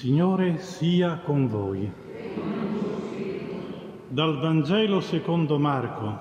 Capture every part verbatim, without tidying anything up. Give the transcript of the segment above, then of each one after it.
Signore sia con voi. Dal Vangelo secondo Marco.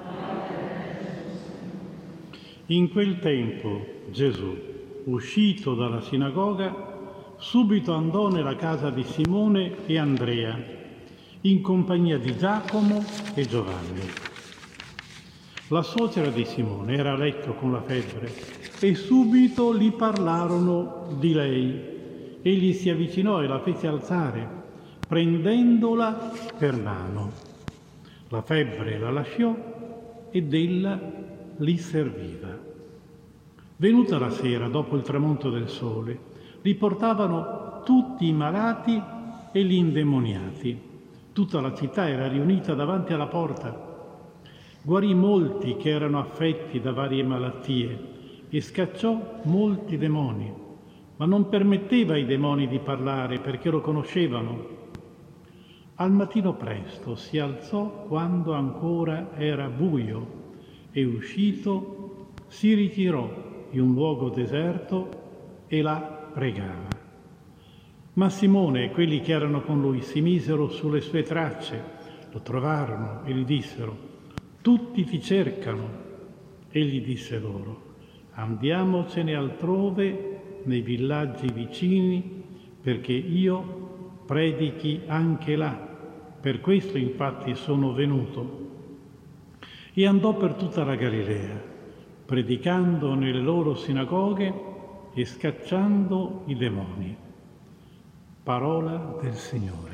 In quel tempo Gesù, uscito dalla sinagoga, subito andò nella casa di Simone e Andrea, in compagnia di Giacomo e Giovanni. La suocera di Simone era a letto con la febbre e subito gli parlarono di lei. Egli si avvicinò e la fece alzare, prendendola per mano. La febbre la lasciò ed ella li serviva. Venuta la sera, dopo il tramonto del sole, li portavano tutti i malati e gli indemoniati. Tutta la città era riunita davanti alla porta. Guarì molti che erano affetti da varie malattie e scacciò molti demoni. Ma non permetteva ai demoni di parlare perché lo conoscevano. Al mattino presto si alzò quando ancora era buio e uscito si ritirò in un luogo deserto e là pregava. Ma Simone e quelli che erano con lui si misero sulle sue tracce, lo trovarono e gli dissero: «Tutti ti cercano». Egli disse loro: «Andiamocene altrove, nei villaggi vicini, perché io predichi anche là. Per questo infatti sono venuto». E andò per tutta la Galilea, predicando nelle loro sinagoghe e scacciando i demoni. Parola del Signore.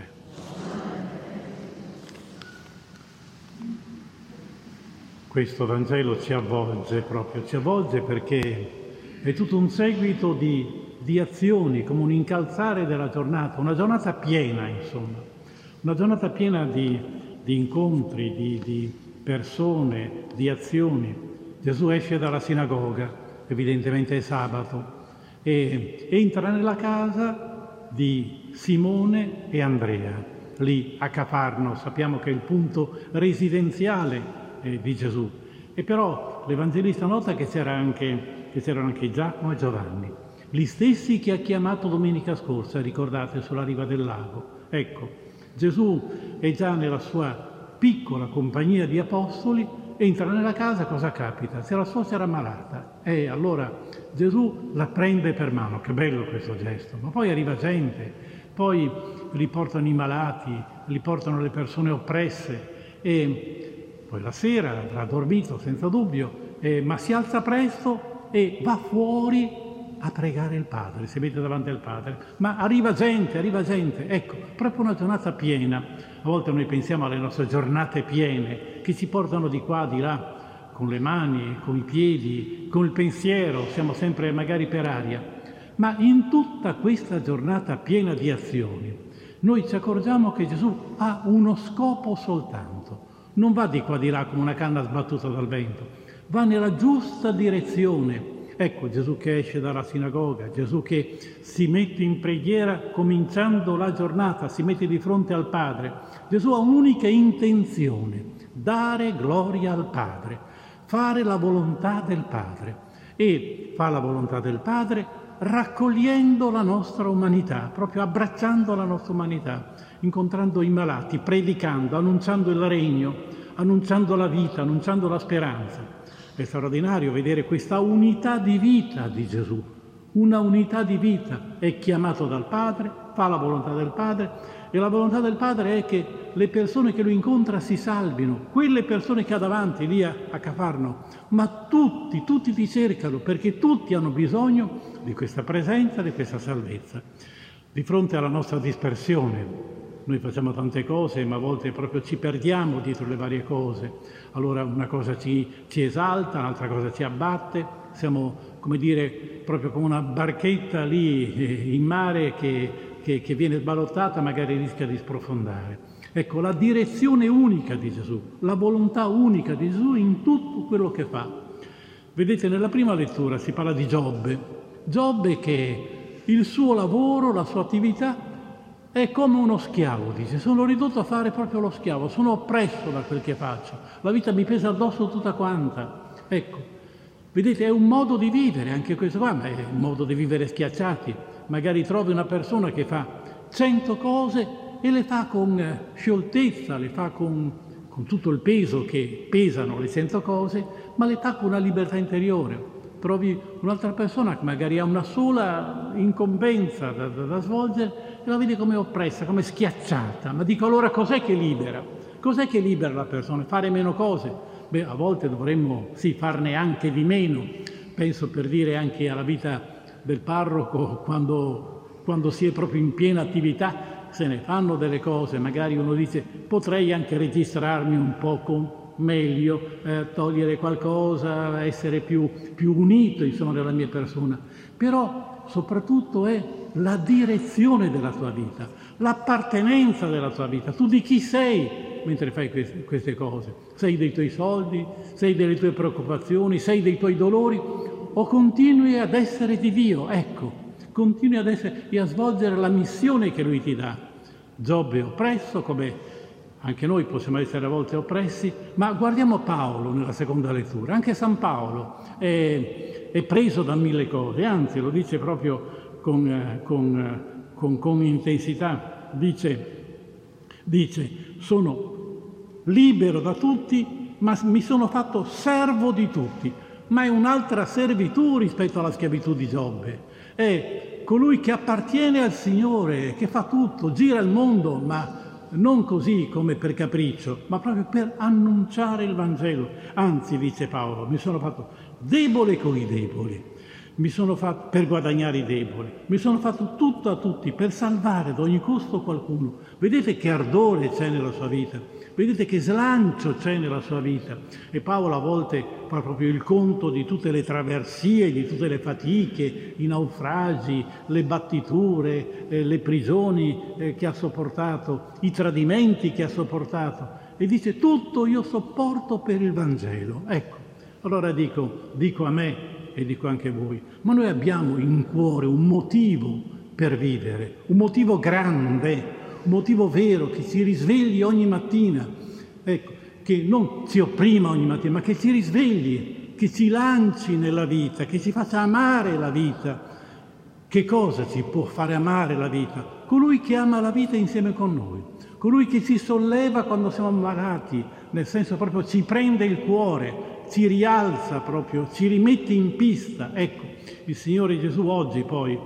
Questo Vangelo ci avvolge proprio, ci avvolge perché è tutto un seguito di, di azioni, come un incalzare della giornata, una giornata piena, insomma, una giornata piena di, di incontri, di, di persone, di azioni. Gesù esce dalla sinagoga, evidentemente è sabato, e entra nella casa di Simone e Andrea, lì a Cafarno, sappiamo che è il punto residenziale eh, di Gesù. E però l'Evangelista nota che c'era anche che c'erano anche Giacomo e Giovanni, gli stessi che ha chiamato domenica scorsa, ricordate, sulla riva del lago. Ecco, Gesù è già nella sua piccola compagnia di apostoli, entra nella casa, cosa capita? Se la suocera è malata, e allora Gesù la prende per mano, che bello questo gesto, ma poi arriva gente, poi li portano i malati, li portano le persone oppresse, e poi la sera avrà dormito senza dubbio, eh, ma si alza presto e va fuori a pregare il Padre, si mette davanti al Padre. Ma arriva gente, arriva gente, ecco, proprio una giornata piena. A volte noi pensiamo alle nostre giornate piene, che ci portano di qua, di là, con le mani, con i piedi, con il pensiero, siamo sempre magari per aria. Ma in tutta questa giornata piena di azioni, noi ci accorgiamo che Gesù ha uno scopo soltanto. Non va di qua di là come una canna sbattuta dal vento, va nella giusta direzione. Ecco Gesù che esce dalla sinagoga, Gesù che si mette in preghiera cominciando la giornata, si mette di fronte al Padre. Gesù ha un'unica intenzione: dare gloria al Padre, fare la volontà del Padre. E fa la volontà del Padre raccogliendo la nostra umanità, proprio abbracciando la nostra umanità, incontrando i malati, predicando, annunciando il regno, annunciando la vita, annunciando la speranza. È straordinario vedere questa unità di vita di Gesù, una unità di vita. È chiamato dal Padre, fa la volontà del Padre, e la volontà del Padre è che le persone che lo incontra si salvino, quelle persone che ha davanti lì a, a Cafarno, ma tutti, tutti ti cercano, perché tutti hanno bisogno di questa presenza, di questa salvezza. Di fronte alla nostra dispersione, noi facciamo tante cose, ma a volte proprio ci perdiamo dietro le varie cose. Allora una cosa ci, ci esalta, un'altra cosa ci abbatte. Siamo, come dire, proprio come una barchetta lì eh, in mare che, che, che viene sballottata, magari rischia di sprofondare. Ecco, la direzione unica di Gesù, la volontà unica di Gesù in tutto quello che fa. Vedete, nella prima lettura si parla di Giobbe. Giobbe che il suo lavoro, la sua attività è come uno schiavo, dice: sono ridotto a fare proprio lo schiavo, sono oppresso da quel che faccio, la vita mi pesa addosso tutta quanta. Ecco, vedete, è un modo di vivere anche questo qua, ma è un modo di vivere schiacciati. Magari trovi una persona che fa, cento cose e le fa con scioltezza, le fa con, con tutto il peso che pesano le cento cose, ma le fa con una libertà interiore. Trovi un'altra persona che magari ha una sola incombenza da, da, da svolgere e la vedi come oppressa, come schiacciata. Ma dico allora cos'è che libera? Cos'è che libera la persona? Fare meno cose? Beh, a volte dovremmo sì farne anche di meno. Penso per dire anche alla vita del parroco quando, quando si è proprio in piena attività, se ne fanno delle cose. Magari uno dice potrei anche registrarmi un po' con meglio, eh, togliere qualcosa, essere più, più unito insomma nella mia persona. Però soprattutto è la direzione della tua vita, l'appartenenza della tua vita. Tu di chi sei mentre fai queste, queste cose? Sei dei tuoi soldi? Sei delle tue preoccupazioni? Sei dei tuoi dolori? O continui ad essere di Dio? Ecco, continui ad essere e a svolgere la missione che Lui ti dà. Giobbe oppresso, come anche noi possiamo essere a volte oppressi, ma guardiamo Paolo nella seconda lettura. Anche San Paolo è, è preso da mille cose, anzi lo dice proprio con, con, con, con intensità. Dice, dice, sono libero da tutti, ma mi sono fatto servo di tutti. Ma è un'altra servitù rispetto alla schiavitù di Giobbe. È colui che appartiene al Signore, che fa tutto, gira il mondo, ma non così come per capriccio, ma proprio per annunciare il Vangelo. Anzi, dice Paolo, mi sono fatto debole con i deboli, mi sono fatto per guadagnare i deboli, mi sono fatto tutto a tutti per salvare ad ogni costo qualcuno. Vedete che ardore c'è nella sua vita, vedete che slancio c'è nella sua vita. E Paolo a volte fa proprio il conto di tutte le traversie, di tutte le fatiche, i naufragi, le battiture, eh, le prigioni eh, che ha sopportato, i tradimenti che ha sopportato. E dice tutto io sopporto per il Vangelo. Ecco, allora dico, dico a me e dico anche a voi, ma noi abbiamo in cuore un motivo per vivere, un motivo grande, un motivo vero che ci risvegli ogni mattina, ecco, che non ci opprima ogni mattina, ma che ci risvegli, che ci lanci nella vita, che ci faccia amare la vita. Che cosa ci può fare amare la vita? Colui che ama la vita insieme con noi, colui che ci solleva quando siamo ammalati, nel senso proprio ci prende il cuore, ci rialza proprio, ci rimette in pista. Ecco, il Signore Gesù oggi poi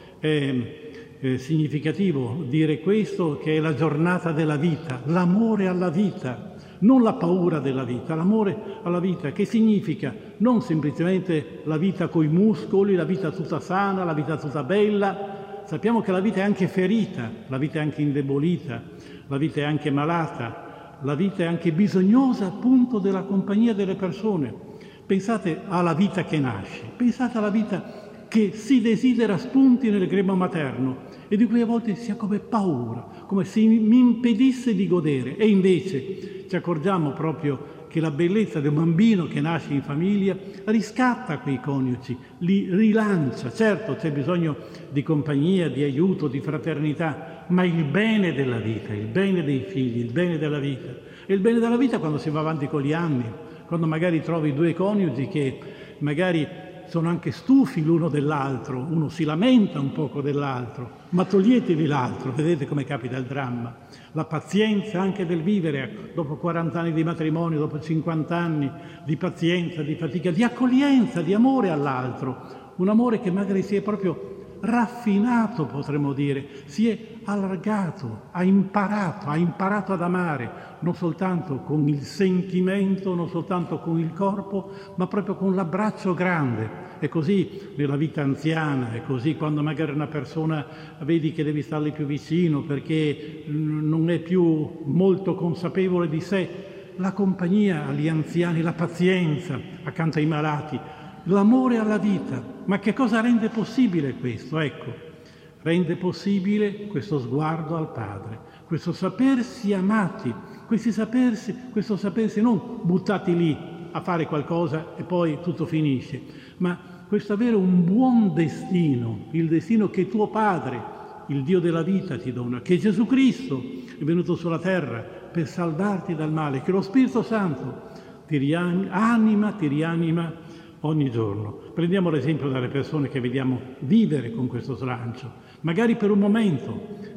è, è significativo dire questo, che è la giornata della vita, l'amore alla vita, non la paura della vita, l'amore alla vita, che significa non semplicemente la vita coi muscoli, la vita tutta sana, la vita tutta bella. Sappiamo che la vita è anche ferita, la vita è anche indebolita, la vita è anche malata, la vita è anche bisognosa appunto della compagnia delle persone. Pensate alla vita che nasce, pensate alla vita che si desidera spunti nel grembo materno e di cui a volte si ha come paura, come se mi impedisse di godere. E invece ci accorgiamo proprio che la bellezza del bambino che nasce in famiglia riscatta quei coniugi, li rilancia. Certo, c'è bisogno di compagnia, di aiuto, di fraternità, ma il bene della vita, il bene dei figli, il bene della vita. E il bene della vita quando si va avanti con gli anni, quando magari trovi due coniugi che magari sono anche stufi l'uno dell'altro, uno si lamenta un poco dell'altro, ma toglietevi l'altro, vedete come capita il dramma. La pazienza anche del vivere, dopo quaranta anni di matrimonio, dopo cinquanta anni di pazienza, di fatica, di accoglienza, di amore all'altro, un amore che magari si è proprio raffinato, potremmo dire, si è allargato, ha imparato, ha imparato ad amare, non soltanto con il sentimento, non soltanto con il corpo, ma proprio con l'abbraccio grande. È così nella vita anziana, è così quando magari una persona vedi che devi starle più vicino perché non è più molto consapevole di sé. La compagnia agli anziani, la pazienza accanto ai malati, l'amore alla vita. Ma che cosa rende possibile questo? Ecco, rende possibile questo sguardo al Padre, questo sapersi amati, questi sapersi, questo sapersi non buttati lì a fare qualcosa e poi tutto finisce, ma questo avere un buon destino, il destino che tuo Padre, il Dio della vita, ti dona, che Gesù Cristo è venuto sulla terra per salvarti dal male, che lo Spirito Santo ti rianima, ti rianima ogni giorno. Prendiamo l'esempio dalle persone che vediamo vivere con questo slancio, magari per un momento,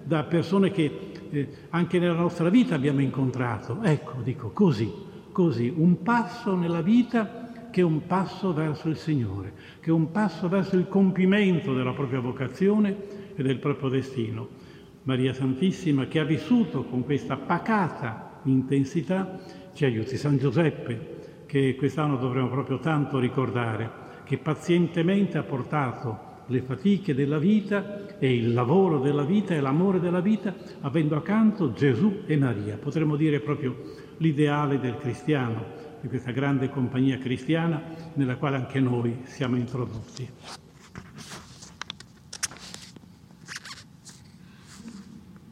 da persone che eh, anche nella nostra vita abbiamo incontrato. Ecco, dico, così, così, un passo nella vita che è un passo verso il Signore, che è un passo verso il compimento della propria vocazione e del proprio destino. Maria Santissima, che ha vissuto con questa pacata intensità, ci aiuti. San Giuseppe, che quest'anno dovremo proprio tanto ricordare, che pazientemente ha portato le fatiche della vita e il lavoro della vita e l'amore della vita, avendo accanto Gesù e Maria. Potremmo dire proprio l'ideale del cristiano, di questa grande compagnia cristiana nella quale anche noi siamo introdotti.